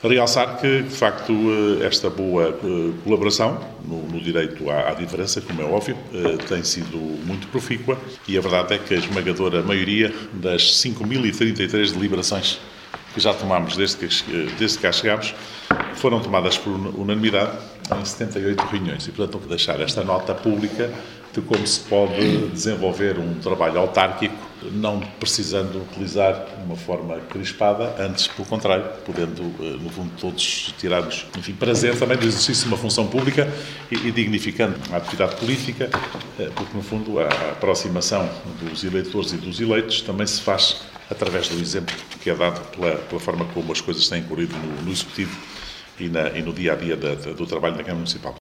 Realçar que, de facto, esta boa colaboração no direito à diferença, como é óbvio, tem sido muito profícua e a verdade é que a esmagadora maioria das 5.033 deliberações que já tomámos desde que cá chegámos foram tomadas por unanimidade em 78 reuniões. E, portanto, vou deixar esta nota pública de como se pode desenvolver um trabalho autárquico, não precisando utilizar uma forma crispada, antes, pelo contrário, podendo, no fundo, todos tirarmos, prazer também do exercício de uma função pública e dignificando a atividade política, porque, no fundo, a aproximação dos eleitores e dos eleitos também se faz através do exemplo que é dado pela forma como as coisas têm corrido no Executivo e no dia-a-dia do trabalho da Câmara Municipal.